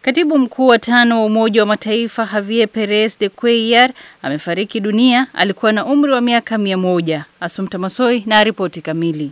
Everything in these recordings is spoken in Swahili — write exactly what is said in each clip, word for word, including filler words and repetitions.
Katibu mkuu wa tano wa Umoja wa Mataifa Javier Perez de Cuellar amefariki dunia. Alikuwa na umri wa miaka mia moja. Assumpta Massoi na ripoti kamili.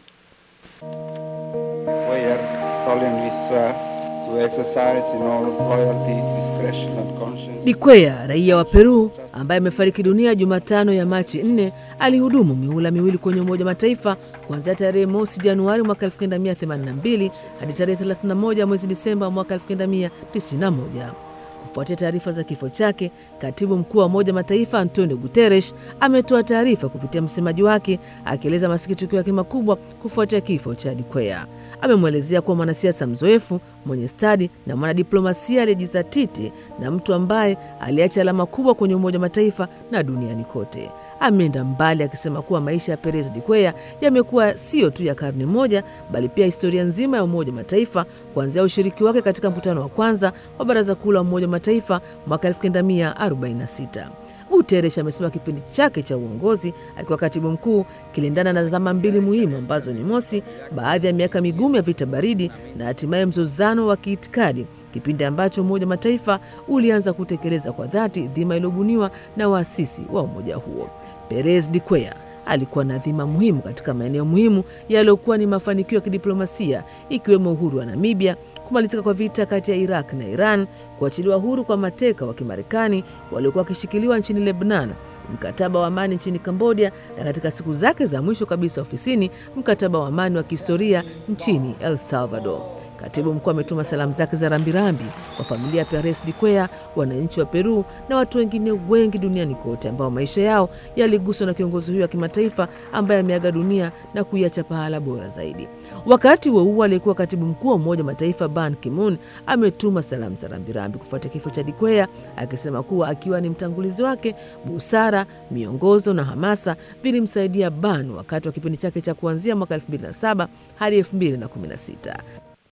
Cuellar solemnly swear to exercise in all loyalty, discretion and conscience. De Cuellar, raia wa Peru ambaye amefariki dunia Jumatano ya Machi nne, alihudumu mihula miwili kwenye Umoja wa Mataifa kuanzia tarehe mosi Januari mwaka elfu kenda mia themanini na mbili hadi tarehe thelathini na moja mwezi Disemba mwaka elfu kenda mia tisini na moja. Kufuatia taarifa za kifo chake, Katibu Mkuu wa Umoja wa Mataifa Antonio Guterres ametoa taarifa kupitia msemaji wake akieleza masikitiko yake makubwa kufuatia kifo cha De Cuellar. Amemwelezea kuwa mwanasiasa mzoefu, mwenye stadi na mwanadiplomasia aliyejizatiti na mtu ambaye aliacha alama kubwa kwenye Umoja wa Mataifa na duniani kote. Ameenda mbali akisema kuwa maisha ya Perez de Cuellar yamekuwa sio tu ya karne moja bali pia historia nzima ya Umoja wa Mataifa, kuanzia ushiriki wake katika mkutano wa kwanza wa Baraza Kuu la Umoja wa Mataifa mwaka elfu kenda mia arobaini na sita. Guterres amesema kipindi chake cha uongozi akiwa katibu mkuu kilindana na zama mbili muhimu ambazo ni mosi, baadhi ya miaka migumu ya vita baridi, na hatimaye mzozano wa kiitikadi, kipindi ambacho Umoja wa Mataifa ulianza kutekeleza kwa dhati dhima iliyobuniwa na waasisi wa umoja huo. Perez de Cuellar alikuwa na dhima muhimu katika maeneo muhimu yaliyokuwa ni mafanikio ya kidiplomasia, ikiwemo uhuru wa Namibia, kumalizika kwa vita kati ya Iraq na Iran, kuachiliwa huru kwa mateka wa Kimarekani waliokuwa wakishikiliwa nchini Lebanon, mkataba wa amani nchini Cambodia, na katika siku zake za mwisho kabisa ofisini, mkataba wa amani wa kihistoria nchini El Salvador. Katibu mkuu ametuma salamu zake za rambirambi kwa familia ya Perez de Cuellar, wananchi wa Peru na watu wengine wengi duniani kote ambao maisha yao yaliguswa na kiongozi huyo wa kimataifa ambaye ameaga dunia na kuiacha pahala bora zaidi. Wakati huo huo, aliyekuwa katibu mkuu wa Umoja wa Mataifa Ban Ki-moon ametuma salamu za rambirambi kufuatia kifo cha De Cuellar, akisema kuwa akiwa ni mtangulizi wake, busara, miongozo na hamasa vilimsaidia Ban wakati wa kipindi chake cha kuanzia mwaka elfu mbili na saba hadi elfu mbili na kumi na sita.